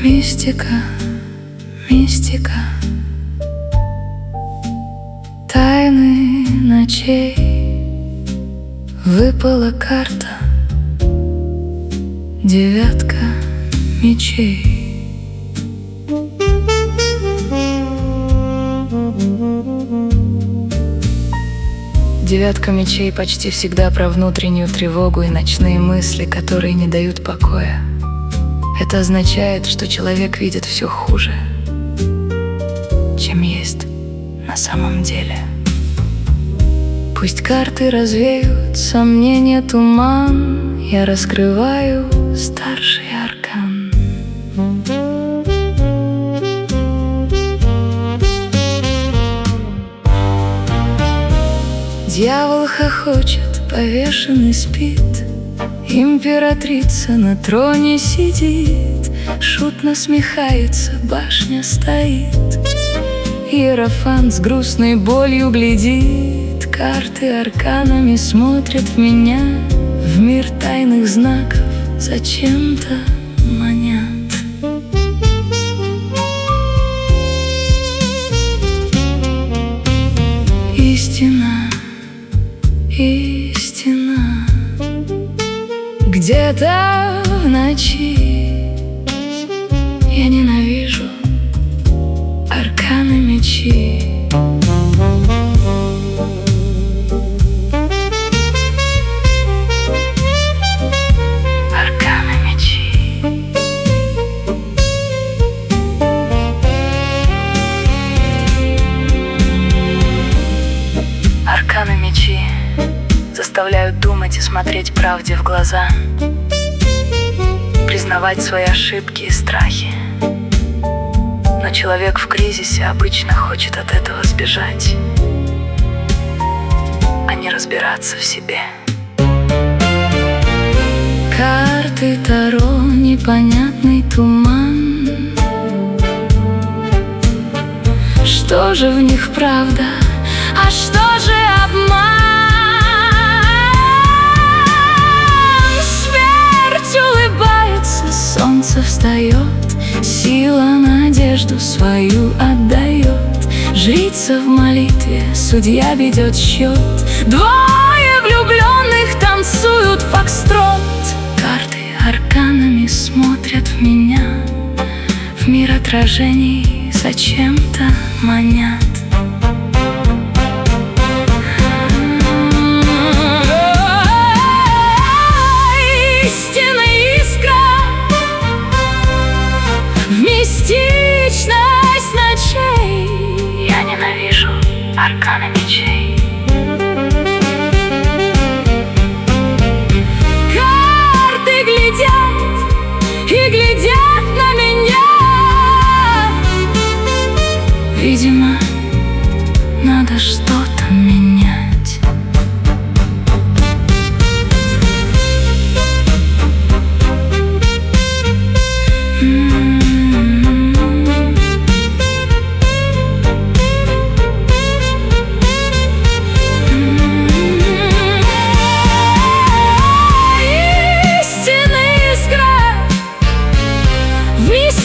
Мистика, мистика, тайны ночей. Выпала карта, девятка мечей. Девятка мечей почти всегда про внутреннюю тревогу и ночные мысли, которые не дают покоя. Это означает, что человек видит все хуже, чем есть на самом деле. Пусть карты развеют сомнения, туман, я раскрываю старший аркан. Дьявол хохочет, повешенный спит, императрица на троне сидит, шут насмехается, башня стоит. Иерофант с грустной болью глядит, карты арканами смотрят в меня, в мир тайных знаков зачем-то манят. Истина, истина, где-то в ночи. Я ненавижу арканы мечи. Арканы мечи. Арканы мечи заставляют думать и смотреть правде в глаза, признавать свои ошибки и страхи. Но человек в кризисе обычно хочет от этого сбежать, а не разбираться в себе. Карты Таро, непонятный туман. Что же в них правда, а что же обман? Смерть улыбается, солнце встает, сила надежду свою отдает. Жрица в молитве, судья ведет счет, двое влюбленных танцуют фокстрот. Карты арканами смотрят в меня, в мир отражений зачем-то манят. Мистичность ночей. Я ненавижу арканы мечей. Карты глядят и глядят на меня. Видимо, надо что-то менять. Мистика.